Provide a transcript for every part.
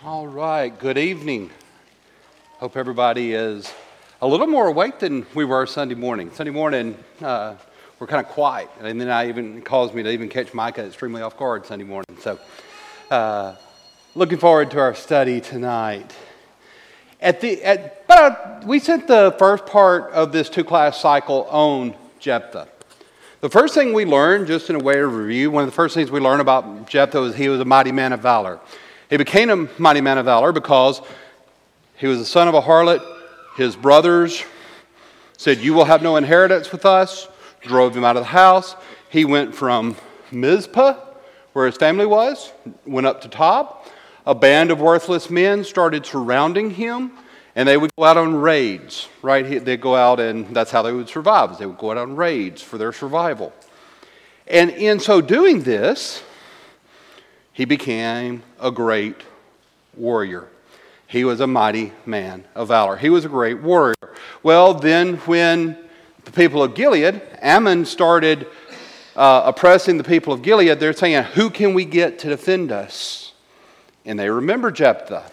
All right, good evening. Hope everybody is a little more awake than we were Sunday morning. Sunday morning, we're kind of quiet, and then it caused me to even catch Micah extremely off guard Sunday morning. So, looking forward to our study tonight. We sent the first part of this two-class cycle on Jephthah. The first thing we learned, just in a way of review, one of the first things we learned about Jephthah was he was a mighty man of valor. He became a mighty man of valor because he was the son of a harlot. His brothers said, "You will have no inheritance with us," drove him out of the house. He went from Mizpah, where his family was, went up to Tob. A band of worthless men started surrounding him, and they would go out on raids, right? They'd go out, and that's how they would survive, is they would go out on raids for their survival. And in so doing this, he became a great warrior. He was a mighty man of valor. He was a great warrior. Well, then when the people of Gilead, Ammon started oppressing the people of Gilead, they're saying, who can we get to defend us? And they remember Jephthah.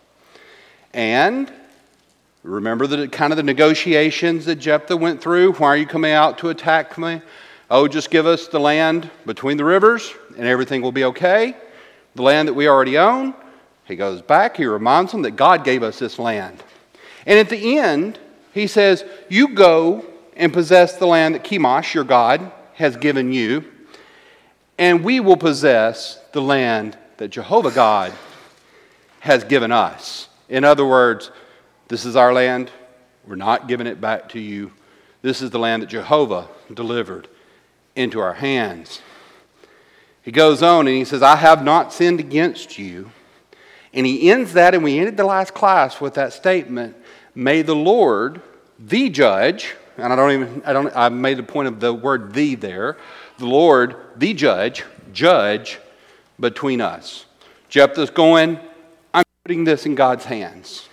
And remember the kind of the negotiations that Jephthah went through. Why are you coming out to attack me? Oh, just give us the land between the rivers and everything will be okay. The land that we already own. He goes back, he reminds them that God gave us this land. And at the end, he says, you go and possess the land that Chemosh, your God, has given you, and we will possess the land that Jehovah God has given us. In other words, this is our land. We're not giving it back to you. This is the land that Jehovah delivered into our hands. He goes on and he says, I have not sinned against you. And he ends that, and we ended the last class with that statement, may the Lord, the judge, and I made a point of the word the there, the Lord, the judge between us. Jephthah's going, I'm putting this in God's hands.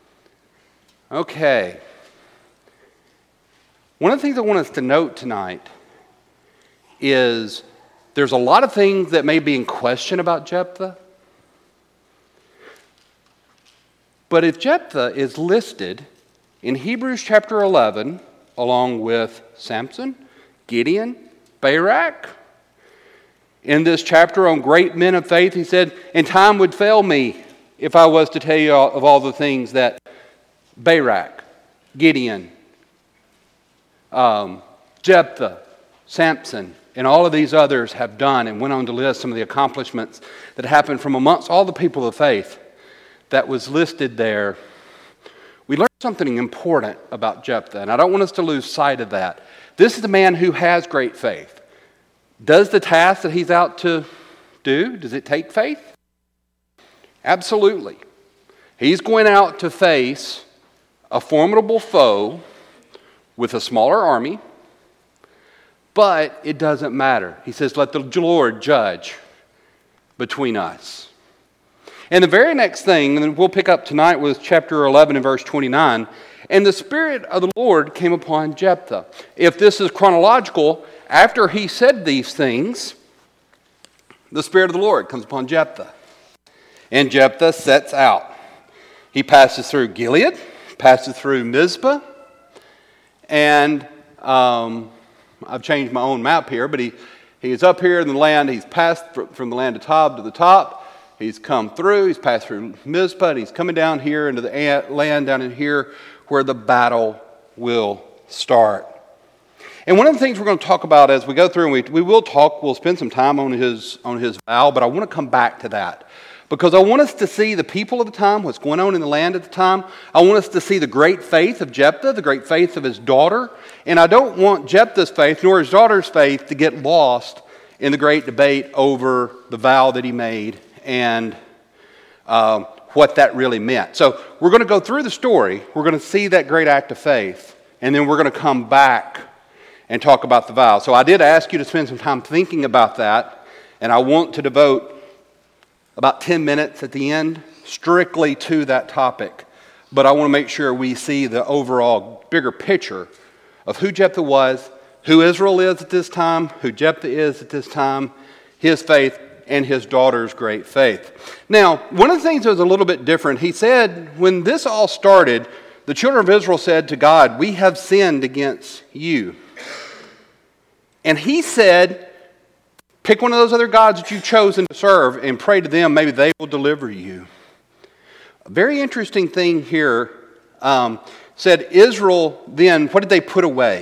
Okay. One of the things I want us to note tonight is there's a lot of things that may be in question about Jephthah. But if Jephthah is listed in Hebrews chapter 11, along with Samson, Gideon, Barak, in this chapter on great men of faith, he said, and time would fail me if I was to tell you of all the things that Barak, Gideon, Jephthah, Samson, and all of these others have done, and went on to list some of the accomplishments that happened from amongst all the people of faith that was listed there. We learned something important about Jephthah, and I don't want us to lose sight of that. This is a man who has great faith. Does the task that he's out to do, does it take faith? Absolutely. He's going out to face a formidable foe with a smaller army, but it doesn't matter. He says, let the Lord judge between us. And the very next thing, and we'll pick up tonight, was chapter 11 and verse 29. And the Spirit of the Lord came upon Jephthah. If this is chronological, after he said these things, the Spirit of the Lord comes upon Jephthah. And Jephthah sets out. He passes through Gilead, passes through Mizpah, and I've changed my own map here, but he is up here in the land. He's passed from the land of Tob to the top. He's come through, he's passed through Mizpah, and he's coming down here into the land down in here where the battle will start. And one of the things we're going to talk about as we go through, and we'll spend some time on his vow, but I want to come back to that. Because I want us to see the people of the time, what's going on in the land at the time. I want us to see the great faith of Jephthah, the great faith of his daughter. And I don't want Jephthah's faith nor his daughter's faith to get lost in the great debate over the vow that he made and what that really meant. So we're going to go through the story. We're going to see that great act of faith. And then we're going to come back and talk about the vow. So I did ask you to spend some time thinking about that. And I want to devote about 10 minutes at the end strictly to that topic. But I want to make sure we see the overall bigger picture of who Jephthah was, who Israel is at this time, who Jephthah is at this time, his faith, and his daughter's great faith. Now, one of the things that was a little bit different, he said, when this all started, the children of Israel said to God, "We have sinned against you." And he said, pick one of those other gods that you've chosen to serve and pray to them. Maybe they will deliver you. A very interesting thing here said Israel then, what did they put away?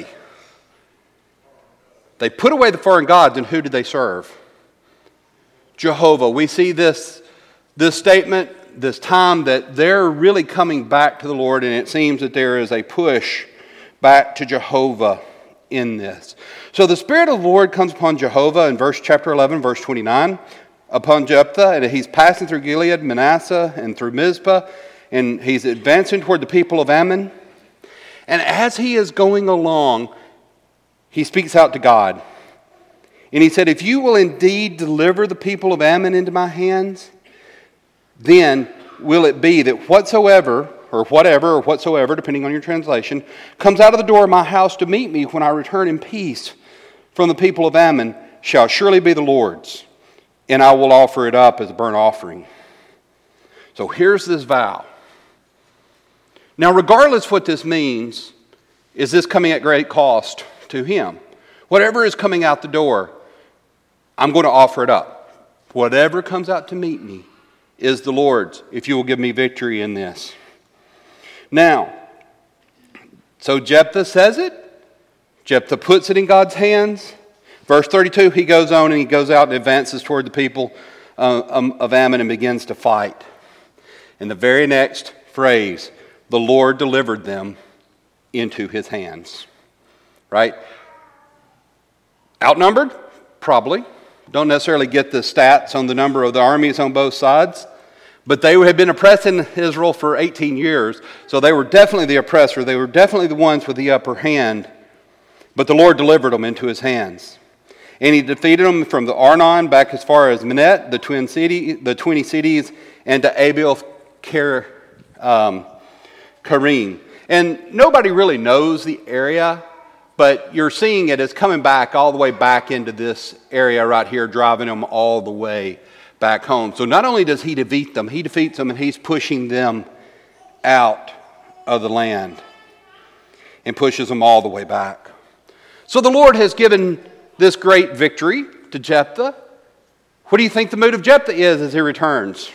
They put away the foreign gods, and who did they serve? Jehovah. We see this statement, this time that they're really coming back to the Lord, and it seems that there is a push back to Jehovah in this. So the Spirit of the Lord comes upon Jehovah in chapter 11, verse 29, upon Jephthah, and he's passing through Gilead, Manasseh, and through Mizpah, and he's advancing toward the people of Ammon. And as he is going along, he speaks out to God. And he said, "If you will indeed deliver the people of Ammon into my hands, then will it be that whatsoever, depending on your translation, comes out of the door of my house to meet me when I return in peace from the people of Ammon shall surely be the Lord's, and I will offer it up as a burnt offering." So here's this vow. Now, regardless what this means, is this coming at great cost to him? Whatever is coming out the door, I'm going to offer it up. Whatever comes out to meet me is the Lord's, if you will give me victory in this. Now, so Jephthah says it. Jephthah puts it in God's hands. Verse 32, he goes on and he goes out and advances toward the people of Ammon and begins to fight. In the very next phrase, the Lord delivered them into his hands. Right? Outnumbered? Probably. Don't necessarily get the stats on the number of the armies on both sides. But they had been oppressing Israel for 18 years. So they were definitely the oppressor. They were definitely the ones with the upper hand. But the Lord delivered them into his hands. And he defeated them from the Arnon back as far as Minette, the 20 cities, and to Abel Karim. And nobody really knows the area, but you're seeing it as coming back all the way back into this area right here, driving them all the way back home. So not only does he defeat them, he defeats them and he's pushing them out of the land and pushes them all the way back. So the Lord has given this great victory to Jephthah. What do you think the mood of Jephthah is as he returns?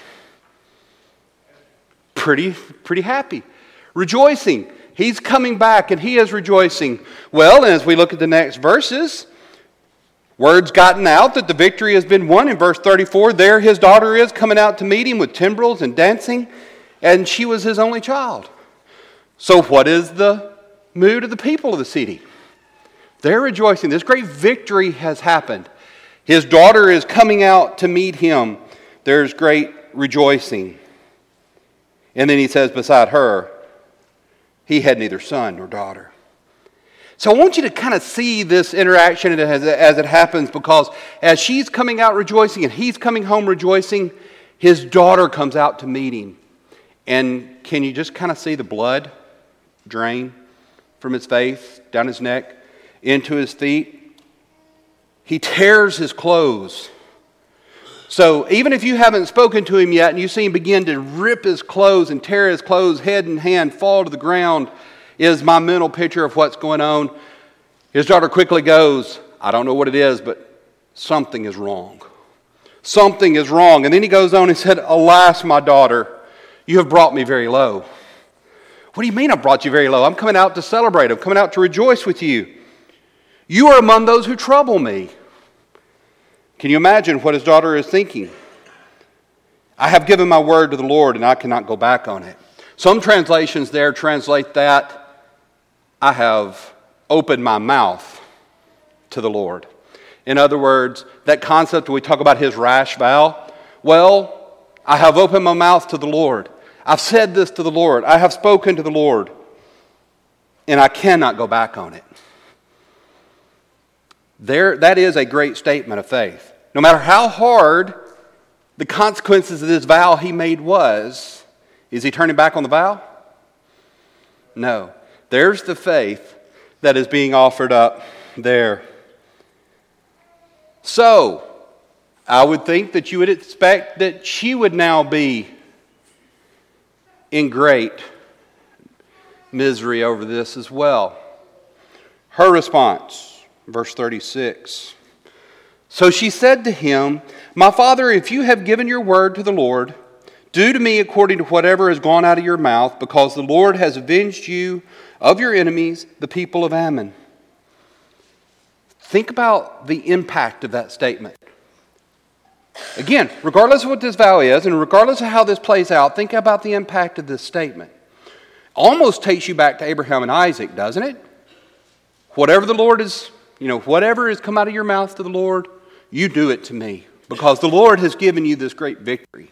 Pretty happy. Rejoicing. He's coming back and he is rejoicing. Well, as we look at the next verses, word's gotten out that the victory has been won. In verse 34, there his daughter is coming out to meet him with timbrels and dancing, and she was his only child. So what is the mood of the people of the city? They're rejoicing. This great victory has happened. His daughter is coming out to meet him. There's great rejoicing. And then he says beside her, he had neither son nor daughter. So I want you to kind of see this interaction as it happens, because as she's coming out rejoicing and he's coming home rejoicing, his daughter comes out to meet him. And can you just kind of see the blood drain from his face, down his neck, into his feet? He tears his clothes. So even if you haven't spoken to him yet and you see him begin to rip his clothes and tear his clothes, head and hand, fall to the ground, is my mental picture of what's going on. His daughter quickly goes, I don't know what it is, but something is wrong. Something is wrong. And then he goes on and said, alas, my daughter, you have brought me very low. What do you mean I brought you very low? I'm coming out to celebrate. I'm coming out to rejoice with you. You are among those who trouble me. Can you imagine what his daughter is thinking? I have given my word to the Lord and I cannot go back on it. Some translations there translate that, I have opened my mouth to the Lord. In other words, that concept when we talk about his rash vow, well, I have opened my mouth to the Lord. I've said this to the Lord. I have spoken to the Lord. And I cannot go back on it. That is a great statement of faith. No matter how hard the consequences of this vow he made was, is he turning back on the vow? No. There's the faith that is being offered up there. So, I would think that you would expect that she would now be in great misery over this as well. Her response, verse 36. So she said to him, "My father, if you have given your word to the Lord, do to me according to whatever has gone out of your mouth, because the Lord has avenged you of your enemies, the people of Ammon." Think about the impact of that statement. Again, regardless of what this vow is, and regardless of how this plays out, think about the impact of this statement. Almost takes you back to Abraham and Isaac, doesn't it? Whatever the Lord is, whatever has come out of your mouth to the Lord, you do it to me, because the Lord has given you this great victory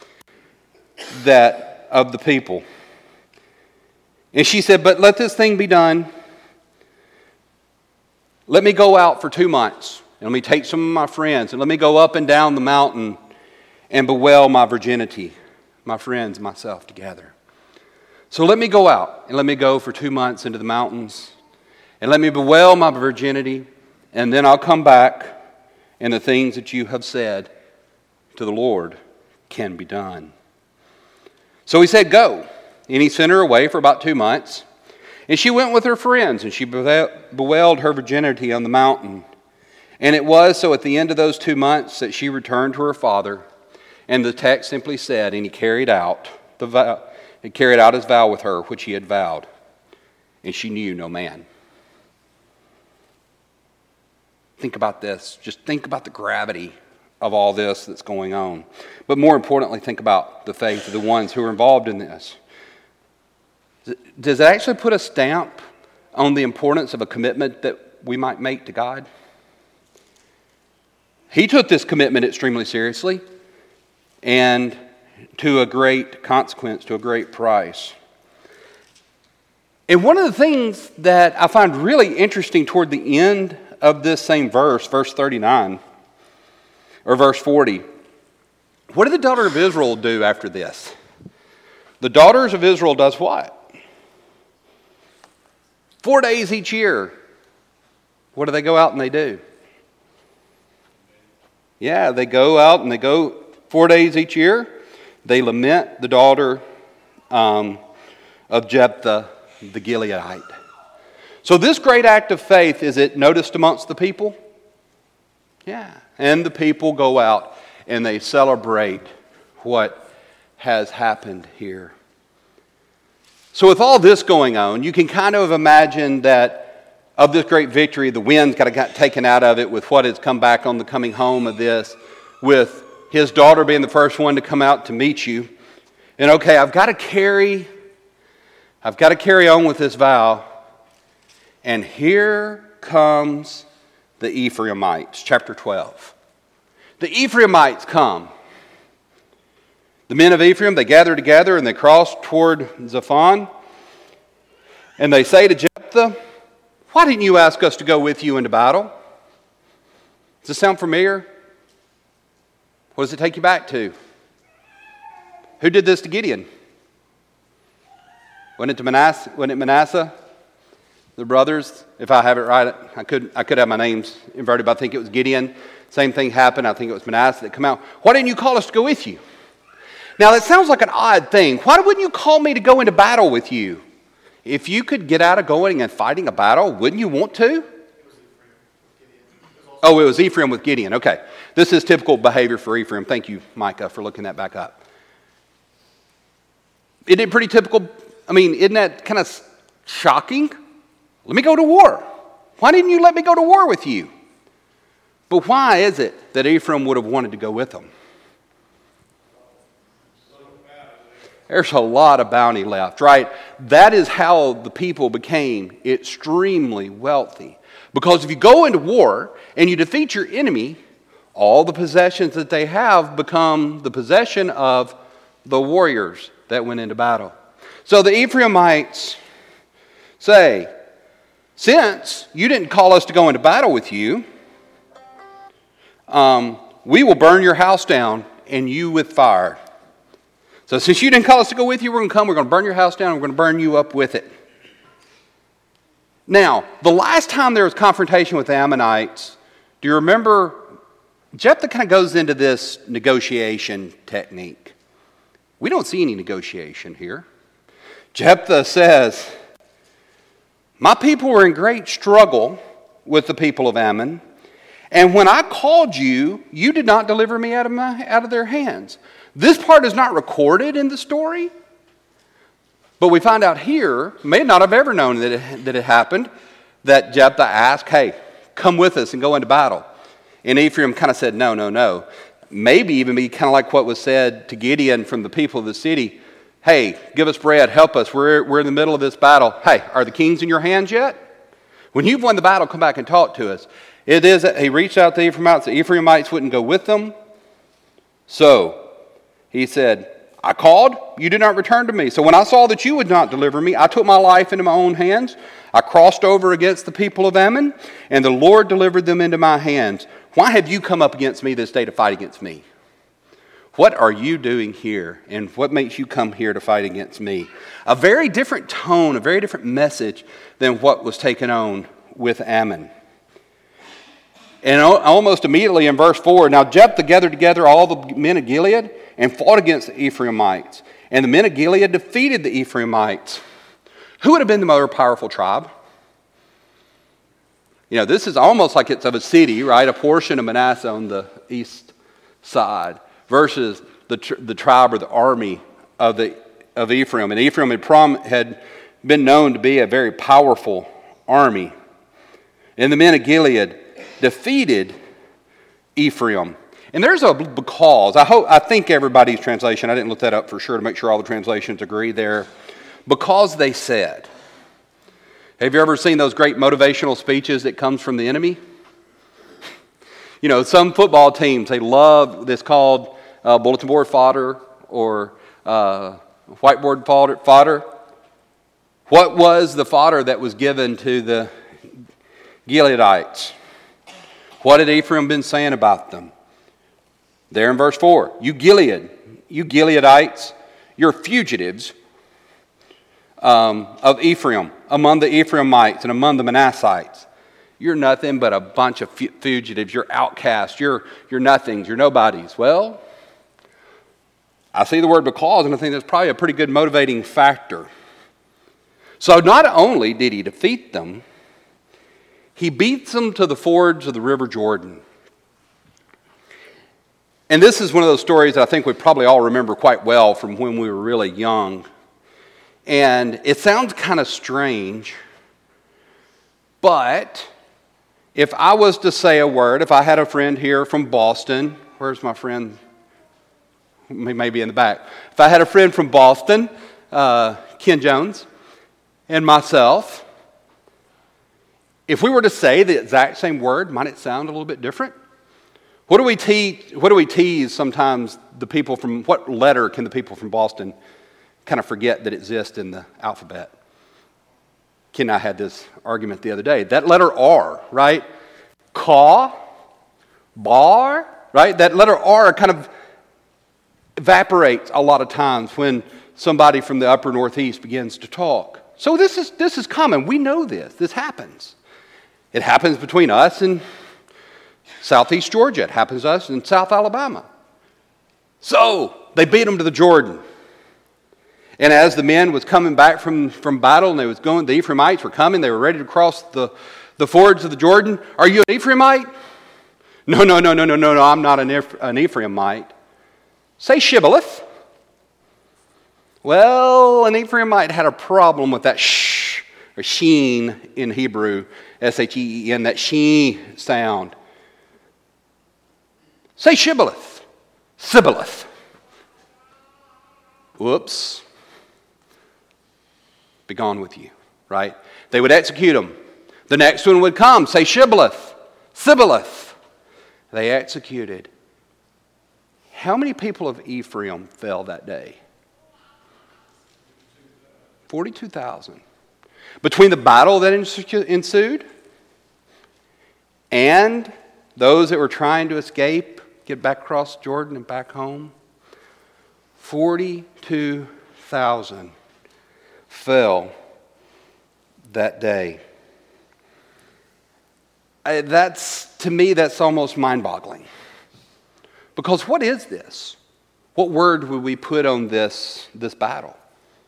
that of the people. And she said, "But let this thing be done. Let me go out for 2 months, and let me take some of my friends, and let me go up and down the mountain and bewail my virginity, my friends and myself together. So let me go out, and let me go for 2 months into the mountains, and let me bewail my virginity, and then I'll come back, and the things that you have said to the Lord can be done." So he said, "Go." And he sent her away for about 2 months. And she went with her friends, and she bewailed her virginity on the mountain. And it was so at the end of those 2 months that she returned to her father. And the text simply said, and he carried out his vow with her, which he had vowed. And she knew no man. Think about this. Just think about the gravity of all this that's going on. But more importantly, think about the faith of the ones who are involved in this. Does it actually put a stamp on the importance of a commitment that we might make to God? He took this commitment extremely seriously, and to a great consequence, to a great price. And one of the things that I find really interesting toward the end of this same verse 39, or verse 40, what did the daughter of Israel do after this? The daughters of Israel does what? 4 days each year. What do they go out and they do? Yeah, they go out and they go 4 days each year. They lament the daughter of Jephthah the Gileadite. So this great act of faith, is it noticed amongst the people? Yeah. And the people go out and they celebrate what has happened here. So with all this going on, you can kind of imagine that of this great victory, the wind's got taken out of it with what has come back on the coming home of this, with his daughter being the first one to come out to meet you. And okay, I've got to carry on with this vow. And here comes the Ephraimites, chapter 12. The Ephraimites come. The men of Ephraim, they gather together and they cross toward Zaphon. And they say to Jephthah, "Why didn't you ask us to go with you into battle?" Does this sound familiar? What does it take you back to? Who did this to Gideon? Wasn't it Manasseh? The brothers? If I have it right, I could have my names inverted, but I think it was Gideon. Same thing happened. I think it was Manasseh that come out. "Why didn't you call us to go with you?" Now, that sounds like an odd thing. Why wouldn't you call me to go into battle with you? If you could get out of going and fighting a battle, wouldn't you want to? Oh, it was Ephraim with Gideon. Okay. This is typical behavior for Ephraim. Thank you, Micah, for looking that back up. Isn't it pretty typical? I mean, isn't that kind of shocking? Let me go to war. Why didn't you let me go to war with you? But why is it that Ephraim would have wanted to go with them? There's a lot of bounty left, right? That is how the people became extremely wealthy. Because if you go into war and you defeat your enemy, all the possessions that they have become the possession of the warriors that went into battle. So the Ephraimites say, "Since you didn't call us to go into battle with you, we will burn your house down and you with fire." So since you didn't call us to go with you, we're going to burn your house down, and we're going to burn you up with it. Now, the last time there was confrontation with the Ammonites, do you remember Jephthah kind of goes into this negotiation technique. We don't see any negotiation here. Jephthah says, my people were in great struggle with the people of Ammon, and when I called you, you did not deliver me out of their hands. This part is not recorded in the story, but we find out here, may not have ever known that it happened, that Jephthah asked, hey, come with us and go into battle. And Ephraim kind of said, no. Maybe even be kind of like what was said to Gideon from the people of the city. Hey, give us bread, help us. We're in the middle of this battle. Hey, are the kings in your hands yet? When you've won the battle, come back and talk to us. It is that he reached out to the Ephraimites. The Ephraimites wouldn't go with them. So he said, I called, you did not return to me. So when I saw that you would not deliver me, I took my life into my own hands. I crossed over against the people of Ammon, and the Lord delivered them into my hands. Why have you come up against me this day to fight against me? What are you doing here, and what makes you come here to fight against me? A very different tone, a very different message than what was taken on with Ammon. And almost immediately in verse 4, now Jephthah gathered together all the men of Gilead and fought against the Ephraimites. And the men of Gilead defeated the Ephraimites. Who would have been the more powerful tribe? You know, this is almost like it's of a city, right? A portion of Manasseh on the east side versus the tribe or the army of Ephraim. And Ephraim had been known to be a very powerful army. And the men of Gilead defeated Ephraim. And there's a because. I think everybody's translation, I didn't look that up for sure to make sure all the translations agree there. Because they said. Have you ever seen those great motivational speeches that comes from the enemy? You know, some football teams, they love this called bulletin board fodder or whiteboard fodder. What was the fodder that was given to the Gileadites? What had Ephraim been saying about them? There in verse 4, you Gileadites, you're fugitives of Ephraim, among the Ephraimites and among the Manassites. You're nothing but a bunch of fugitives. You're outcasts. You're nothings. You're nobodies. Well, I see the word because, and I think that's probably a pretty good motivating factor. So not only did he defeat them, he beats them to the fords of the river Jordan. And this is one of those stories that I think we probably all remember quite well from when we were really young. And it sounds kind of strange, but if I was to say a word, if I had a friend here from Boston, where's my friend? Maybe in the back. If I had a friend from Boston, Ken Jones, and myself, if we were to say the exact same word, might it sound a little bit different? What do we tease sometimes the people from, what letter can the people from Boston kind of forget that exists in the alphabet? Ken and I had this argument the other day. That letter R, right? Caw, bar, right? That letter R kind of evaporates a lot of times when somebody from the upper northeast begins to talk. So this is common. We know this. This happens. It happens between us and southeast Georgia. It happens to us in South Alabama. So they beat them to the Jordan. And as the men was coming back from battle and they was going, the Ephraimites were coming, they were ready to cross the fords of the Jordan. Are you an Ephraimite? No, I'm not an Ephraimite. Say Shibboleth. Well, an Ephraimite had a problem with that sh or sheen in Hebrew, S-H-E-E-N, that sheen sound. Say Shibboleth. Sibboleth. Whoops. Be gone with you, right? They would execute them. The next one would come, say Shibboleth, Sibboleth. They executed. How many people of Ephraim fell that day? 42,000. Between the battle that ensued and those that were trying to escape, get back across Jordan and back home, 42,000 fell that day. To me, that's almost mind-boggling. Because what is this? What word would we put on this battle?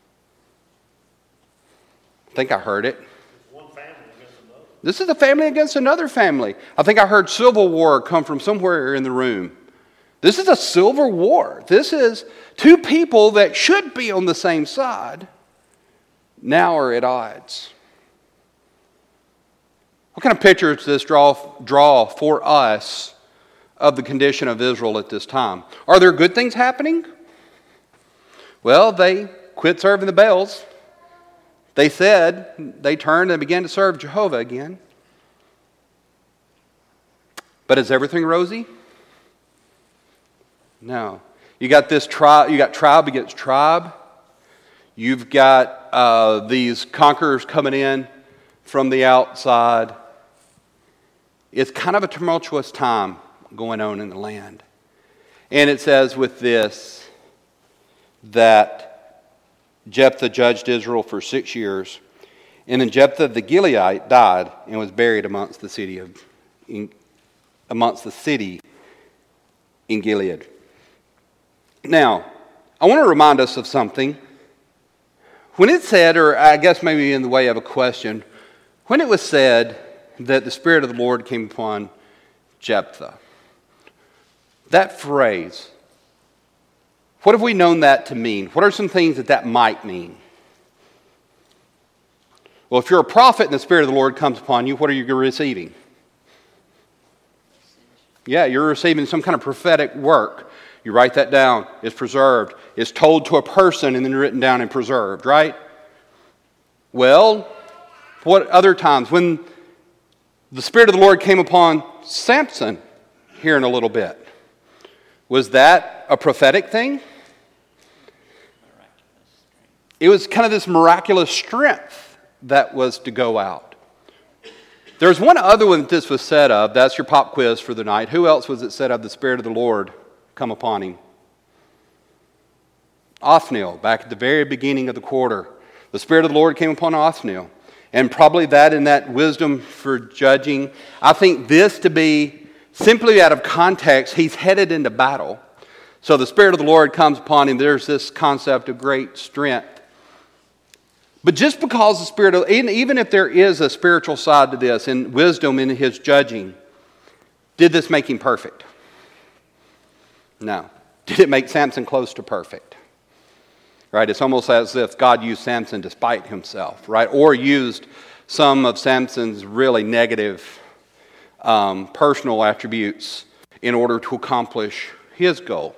I think I heard it. One family against another. This is a family against another family. I think I heard civil war come from somewhere in the room. This is a civil war. This is two people that should be on the same side now are at odds. What kind of picture does this draw for us of the condition of Israel at this time? Are there good things happening? Well, they quit serving the Baals. They turned and began to serve Jehovah again. But is everything rosy? No. You got this tribe. You got tribe against tribe. You've got these conquerors coming in from the outside. It's kind of a tumultuous time going on in the land. And it says with this that Jephthah judged Israel for 6 years. And then Jephthah the Gileadite died and was buried amongst the city in Gilead. Now, I want to remind us of something. When it said, or I guess maybe in the way of a question, when it was said that the Spirit of the Lord came upon Jephthah, that phrase, what have we known that to mean? What are some things that might mean? Well, if you're a prophet and the Spirit of the Lord comes upon you, what are you receiving? Yeah, you're receiving some kind of prophetic work. You write that down. It's preserved. It's told to a person and then written down and preserved, right? Well, what other times? When the Spirit of the Lord came upon Samson here in a little bit, was that a prophetic thing? It was kind of this miraculous strength that was to go out. There's one other one that this was said of. That's your pop quiz for the night. Who else was it said of the Spirit of the Lord come upon him? Othniel, back at the very beginning of the quarter. The Spirit of the Lord came upon Othniel. And probably that in that wisdom for judging. I think this to be simply out of context, he's headed into battle. So the Spirit of the Lord comes upon him. There's this concept of great strength. But just because the Spirit of, even if there is a spiritual side to this and wisdom in his judging, did this make him perfect? No. Did it make Samson close to perfect? Right? It's almost as if God used Samson despite himself, right? Or used some of Samson's really negative personal attributes in order to accomplish his goal.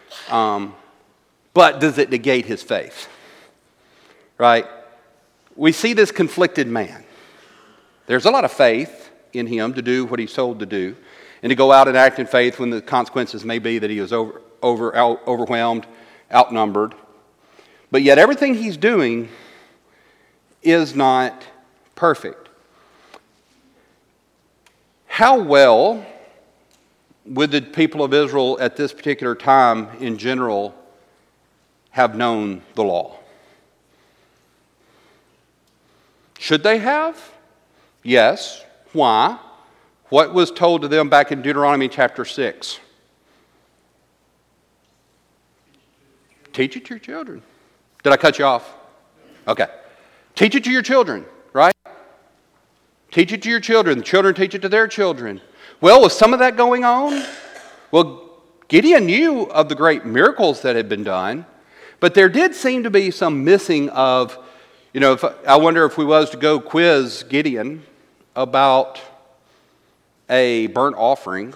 But does it negate his faith? Right? We see this conflicted man. There's a lot of faith in him to do what he's told to do and to go out and act in faith when the consequences may be that he is overwhelmed, outnumbered. But yet everything he's doing is not perfect. How well would the people of Israel at this particular time in general have known the law? Should they have? Yes. Why? What was told to them back in Deuteronomy chapter 6? Teach it to your children. Did I cut you off? Okay. Teach it to your children, right? Teach it to your children. The children teach it to their children. Well, was some of that going on? Well, Gideon knew of the great miracles that had been done, but there did seem to be some missing of, I wonder if we was to go quiz Gideon about a burnt offering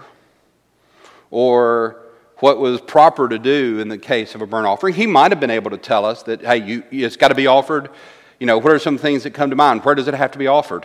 or what was proper to do in the case of a burnt offering. He might have been able to tell us that, hey, it's got to be offered. What are some things that come to mind? Where does it have to be offered?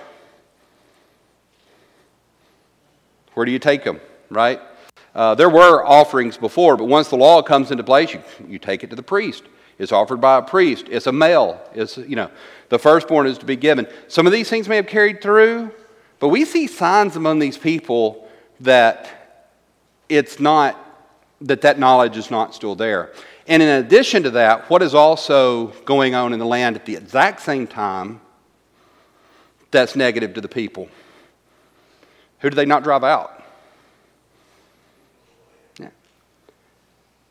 Where do you take them, right? There were offerings before, but once the law comes into place, you take it to the priest. It's offered by a priest. It's a male. It's, the firstborn is to be given. Some of these things may have carried through, but we see signs among these people that it's not, that knowledge is not still there. And in addition to that, what is also going on in the land at the exact same time that's negative to the people? Who do they not drive out? Yeah.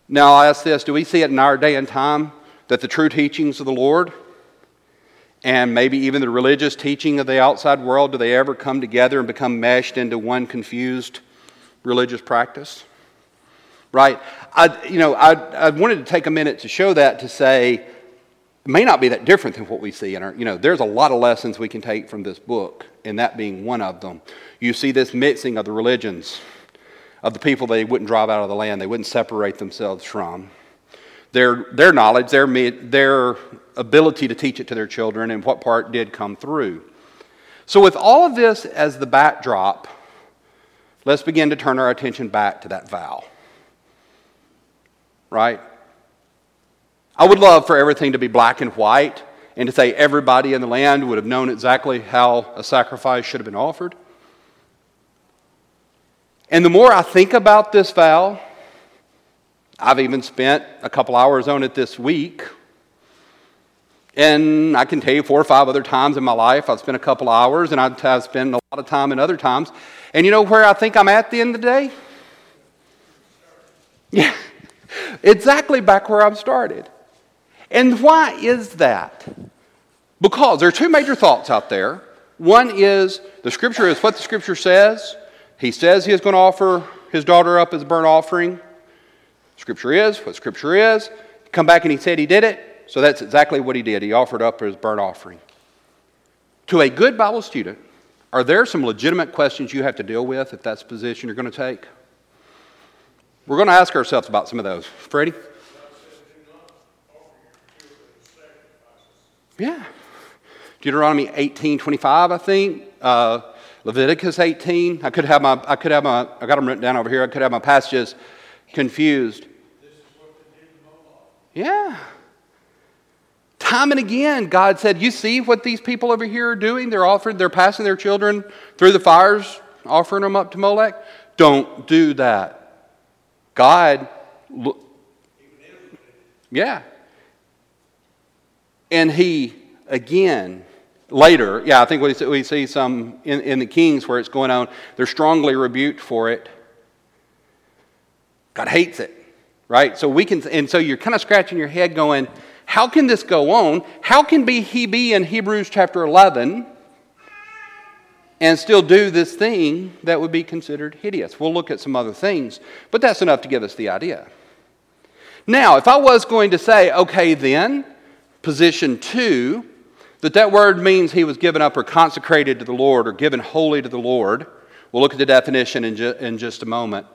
Now I'll ask this, do we see it in our day and time that the true teachings of the Lord and maybe even the religious teaching of the outside world, do they ever come together and become meshed into one confused religious practice? Right? I wanted to take a minute to show that, to say it may not be that different than what we see in our, there's a lot of lessons we can take from this book, and that being one of them. You see this mixing of the religions, of the people they wouldn't drive out of the land, they wouldn't separate themselves from. Their knowledge, their ability to teach it to their children, and what part did come through. So with all of this as the backdrop, let's begin to turn our attention back to that vow. Right? I would love for everything to be black and white, and to say everybody in the land would have known exactly how a sacrifice should have been offered. And the more I think about this vow, I've even spent a couple hours on it this week. And I can tell you 4 or 5 other times in my life I've spent a couple hours, and I've spent a lot of time in other times. And you know where I think I'm at the end of the day? Yeah, exactly back where I've started. And why is that? Because there are 2 major thoughts out there. One is the Scripture is what the Scripture says. He says he is going to offer his daughter up as a burnt offering. Scripture is what Scripture is. Come back and he said he did it. So that's exactly what he did. He offered up his burnt offering. To a good Bible student, are there some legitimate questions you have to deal with if that's the position you're going to take? We're going to ask ourselves about some of those. Freddie? Yeah. Deuteronomy 18:25, I think. Leviticus 18. I got them written down over here. I could have my passages confused. Yeah. Time and again, God said, you see what these people over here are doing? They're passing their children through the fires, offering them up to Molech. Don't do that. God, yeah. And he, again, later, I think we see some in the Kings where it's going on, they're strongly rebuked for it. God hates it, right? So so you're kind of scratching your head going, how can this go on? How can he be in Hebrews chapter 11 and still do this thing that would be considered hideous? We'll look at some other things, but that's enough to give us the idea. Now, if I was going to say, okay then, position 2, that word means he was given up or consecrated to the Lord or given wholly to the Lord. We'll look at the definition in just a moment.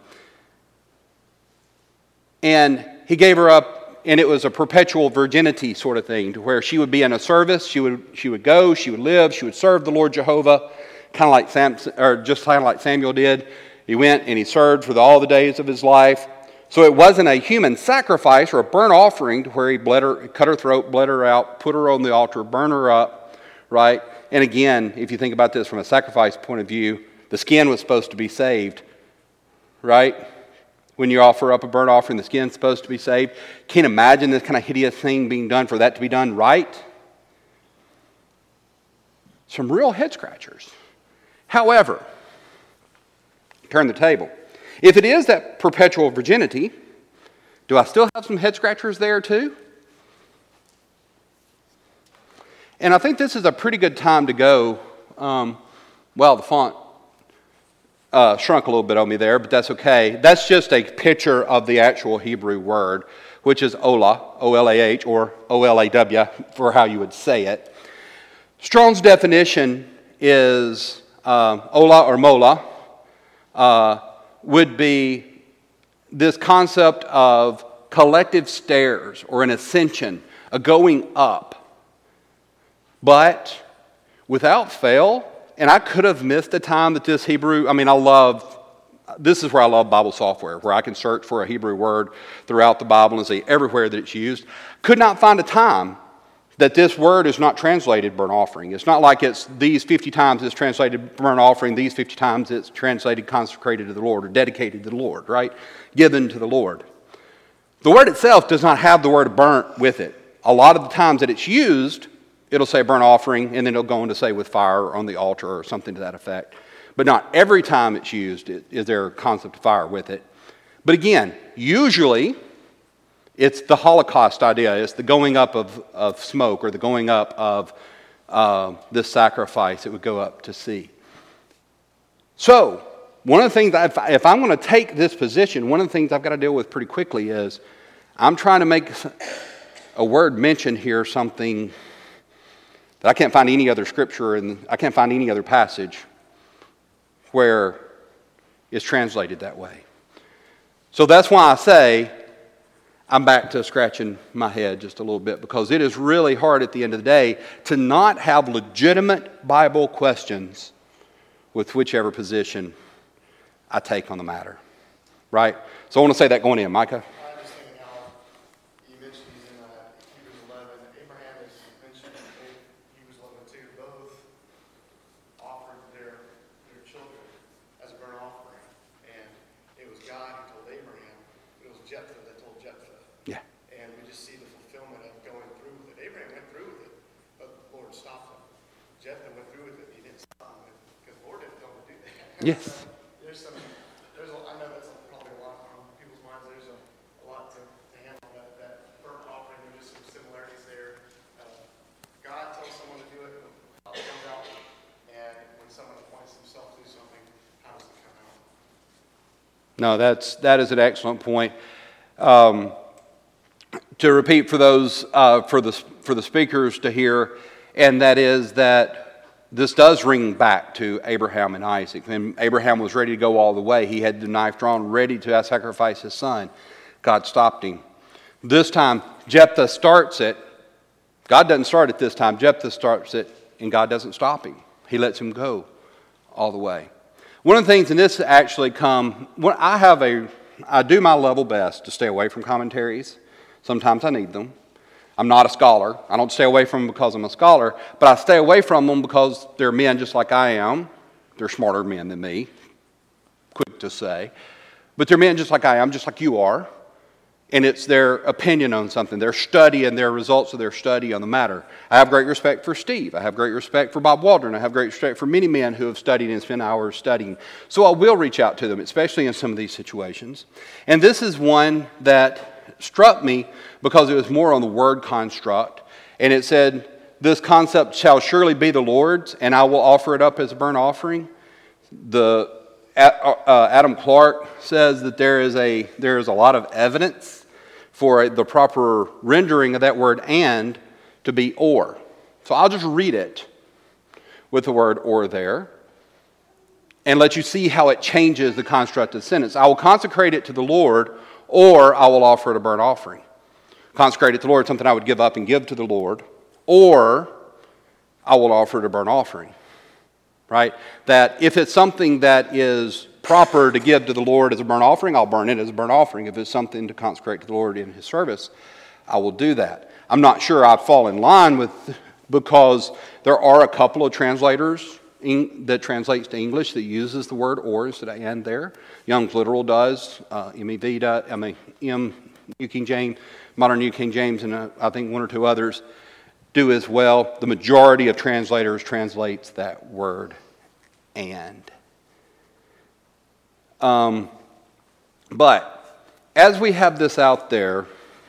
And he gave her up, and it was a perpetual virginity sort of thing, to where she would be in a service, she would go, she would live, she would serve the Lord Jehovah, kind of like Samuel did. He went and he served for all the days of his life. So it wasn't a human sacrifice or a burnt offering to where he cut her throat, bled her out, put her on the altar, burn her up, right? And again, if you think about this from a sacrifice point of view, the skin was supposed to be saved, right? When you offer up a burnt offering, the skin's supposed to be saved. Can't imagine this kind of hideous thing being done for that to be done right. Some real head scratchers. However, turn the table. If it is that perpetual virginity, do I still have some head scratchers there too? And I think this is a pretty good time to go. The font shrunk a little bit on me there, but that's okay. That's just a picture of the actual Hebrew word, which is Olah, O-L-A-H, or O-L-A-W, for how you would say it. Strong's definition is Olah or Mola, would be this concept of collective stairs or an ascension, a going up. But without fail, and I could have missed a time that this Hebrew, this is where I love Bible software, where I can search for a Hebrew word throughout the Bible and see everywhere that it's used. Could not find a time that this word is not translated burnt offering. It's not like it's these 50 times it's translated burnt offering, these 50 times it's translated consecrated to the Lord or dedicated to the Lord, right? Given to the Lord. The word itself does not have the word burnt with it. A lot of the times that it's used, it'll say burnt offering, and then it'll go on to say with fire on the altar or something to that effect. But not every time it's used is there a concept of fire with it. But again, usually It's the Holocaust idea. It's the going up of smoke, or the going up of this sacrifice. It would go up to see. So, one of the things, if I'm going to take this position, one of the things I've got to deal with pretty quickly is I'm trying to make a word mention here, something that I can't find any other scripture, and I can't find any other passage where it's translated that way. So that's why I say I'm back to scratching my head just a little bit, because it is really hard at the end of the day to not have legitimate Bible questions with whichever position I take on the matter. Right? So I want to say that going in. Micah? I was thinking how you mentioned these in Hebrews 11. Abraham is mentioned in Hebrews 11 too. Both offered their children as a burnt offering. And it was God who told Abraham. It was Jephthah that told Jephthah. Yeah. And we just see the fulfillment of going through with it. Abraham went through with it, but the Lord stopped him. Jephthah went through with it, and he didn't stop him because the Lord didn't tell him to do that. Yes. I know that's probably a lot on people's minds. There's a lot to handle that burnt offering. There's just some similarities there. God tells someone to do it, how it comes out, and when someone appoints himself to do something, how does it come out? No, that is an excellent point. To repeat for those for the speakers to hear, and that is that this does ring back to Abraham and Isaac. When Abraham was ready to go all the way, he had the knife drawn, ready to sacrifice his son. God stopped him. This time, Jephthah starts it. God doesn't start it this time. Jephthah starts it, and God doesn't stop him. He lets him go all the way. One of the things, and this actually I do my level best to stay away from commentaries. Sometimes I need them. I'm not a scholar. I don't stay away from them because I'm a scholar, but I stay away from them because they're men just like I am. They're smarter men than me, quick to say. But they're men just like I am, just like you are. And it's their opinion on something, their study and their results of their study on the matter. I have great respect for Steve. I have great respect for Bob Waldron. I have great respect for many men who have studied and spent hours studying. So I will reach out to them, especially in some of these situations. And this is one that struck me because it was more on the word construct. And it said, this concept shall surely be the Lord's, and I will offer it up as a burnt offering. Adam Clark says that there is a lot of evidence for the proper rendering of that word "and" to be "or." So I'll just read it with the word "or" there and let you see how it changes the construct of the sentence. I will consecrate it to the Lord, or I will offer it a burnt offering. Consecrate it to the Lord, something I would give up and give to the Lord, or I will offer it a burnt offering. Right? That if it's something that is proper to give to the Lord as a burnt offering, I'll burn it as a burnt offering. If it's something to consecrate to the Lord in His service, I will do that. I'm not sure I fall in line with, because there are a couple of translators that translates to English that uses the word "or" instead of "and" there. Young's Literal does, MEV does, New King James, Modern New King James, and I think one or two others do as well. The majority of translators translates that word "and." But as we have this out there,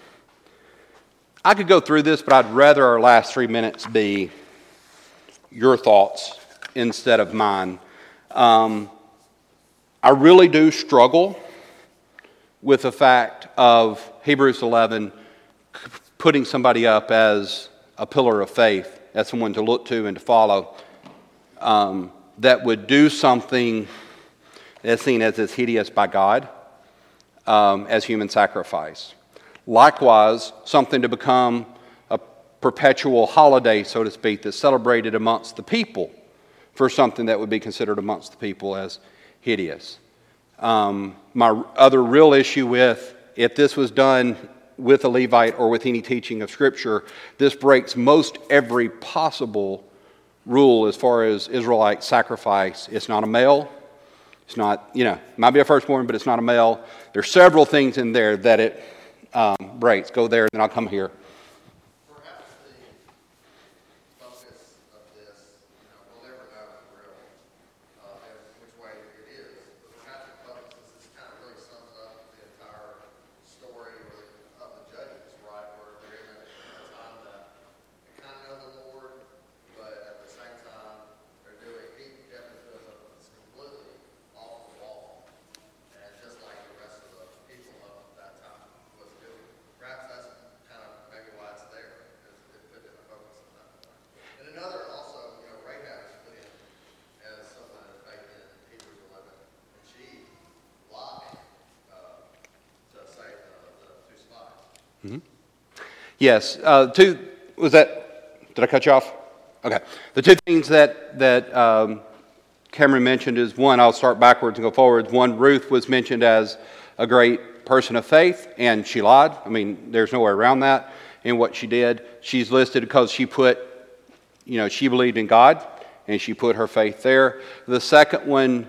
I could go through this, but I'd rather our last 3 minutes be your thoughts instead of mine. I really do struggle with the fact of Hebrews 11 putting somebody up as a pillar of faith, as someone to look to and to follow, that would do something that's seen as hideous by God, as human sacrifice. Likewise, something to become a perpetual holiday, so to speak, that's celebrated amongst the people for something that would be considered amongst the people as hideous. My other real issue with, if this was done with a Levite or with any teaching of Scripture, this breaks most every possible rule as far as Israelite sacrifice. It's not a male. It's not, it might be a firstborn, but it's not a male. There's several things in there that it breaks. Go there, then I'll come here. Perhaps the focus of this, we'll never know for real which way it is. But perhaps the focus, this kind of really sums up the entire story of the Yes. Did I cut you off? Okay. The two things that Cameron mentioned is, one, I'll start backwards and go forwards. One, Ruth was mentioned as a great person of faith, and she lied. I mean, there's no way around that in what she did. She's listed because she she believed in God, and she put her faith there. The second one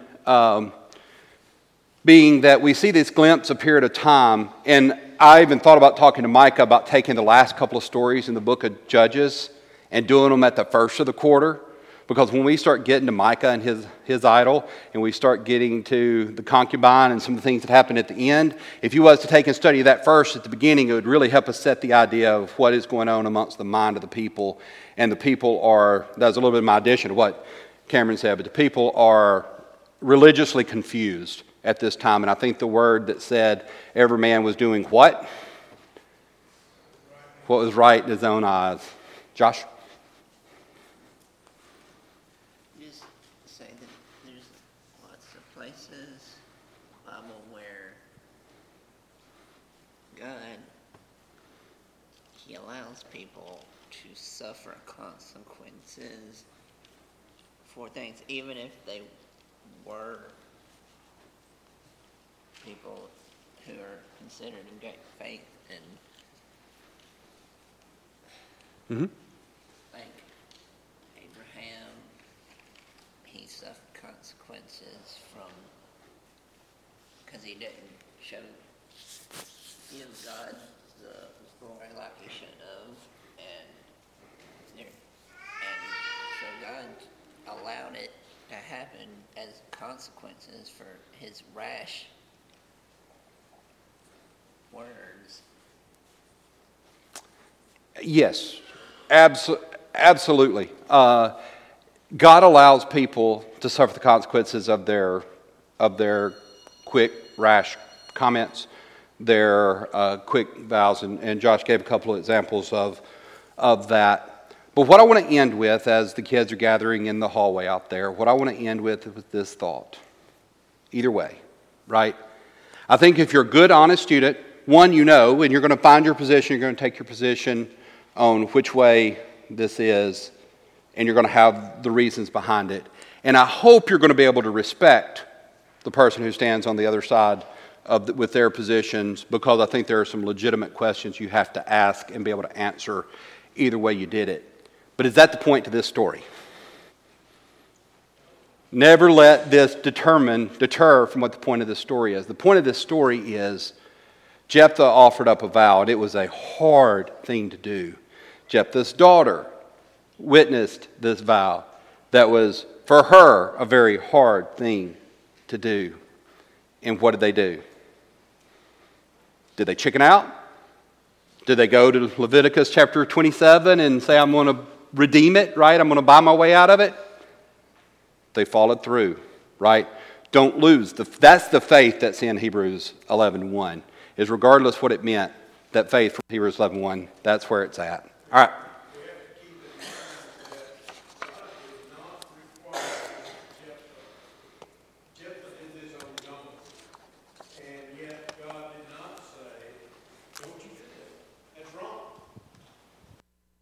being that we see this glimpse of period of time, and I even thought about talking to Micah about taking the last couple of stories in the book of Judges and doing them at the first of the quarter, because when we start getting to Micah and his idol, and we start getting to the concubine and some of the things that happen at the end, if you was to take and study that first at the beginning, it would really help us set the idea of what is going on amongst the mind of the people. And the people are, that's a little bit of my addition to what Cameron said, but the people are religiously confused at this time. And I think the word that said every man was doing what? What was right in his own eyes. Josh? Just say that there's lots of places in the Bible where God, He allows people to suffer consequences for things, even if they were people who are considered in great faith and like Abraham, he suffered consequences because he didn't give God the glory like he should have, and so God allowed it to happen as consequences for his rash words. Yes, absolutely. God allows people to suffer the consequences of their quick, rash comments, their quick vows, and Josh gave a couple of examples of that. But what I want to end with, as the kids are gathering in the hallway out there, what I want to end with is this thought. Either way, right? I think if you're a good, honest student, one, and you're going to find your position, you're going to take your position on which way this is, and you're going to have the reasons behind it. And I hope you're going to be able to respect the person who stands on the other side with their positions, because I think there are some legitimate questions you have to ask and be able to answer either way you did it. But is that the point to this story? Never let this deter from what the point of this story is. The point of this story is Jephthah offered up a vow, and it was a hard thing to do. Jephthah's daughter witnessed this vow that was, for her, a very hard thing to do. And what did they do? Did they chicken out? Did they go to Leviticus chapter 27 and say, I'm going to redeem it, right? I'm going to buy my way out of it? They followed through, right? Don't lose. That's the faith that's in Hebrews 11:1. Is regardless what it meant, that faith from Hebrews 11:1, that's where it's at. All right.